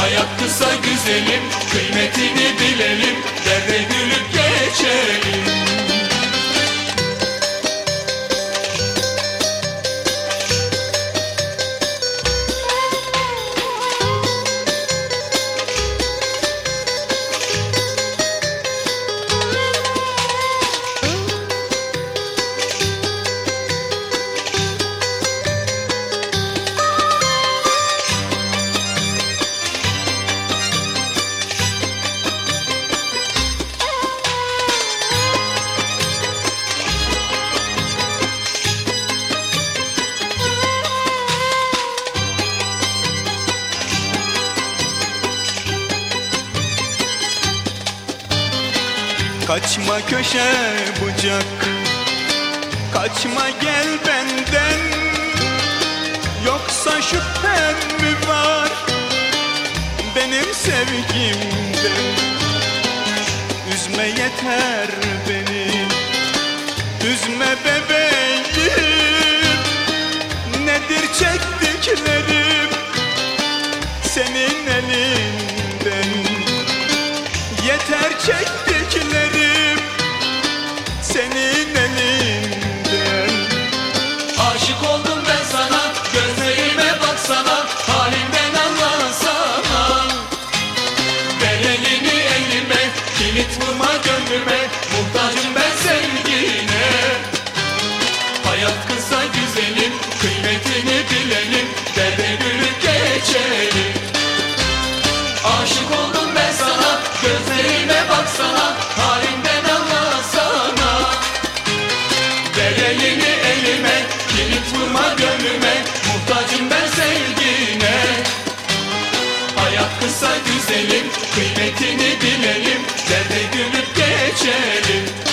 Hayat kısa güzelim, kıymetini bilelim, derde gülüp geçelim. Kaçma köşe bucak, kaçma gel benden. Yoksa şüphen mi var benim sevgimden? Üzme yeter beni, üzme bebeğim. Nedir çektiklerim senin elinden? Yeter çektiklerim senin elinden. Aşık oldum ben sana, gözlerime baksana, halimden anlasana. Ver elini elime, kilit vurma gönlüme, muhtacım ben sevgine. Hayat kısa güzelim, kıymetini bilelim, derde gülüp geçelim. Aşık oldum ben sana, gözlerime baksana, halimden anlasana. Ver elini elime, kilit vurma gönlüme, muhtacım ben sevgine. Hayat kısa güzelim, kıymetini bilelim, derde gülüp geçelim.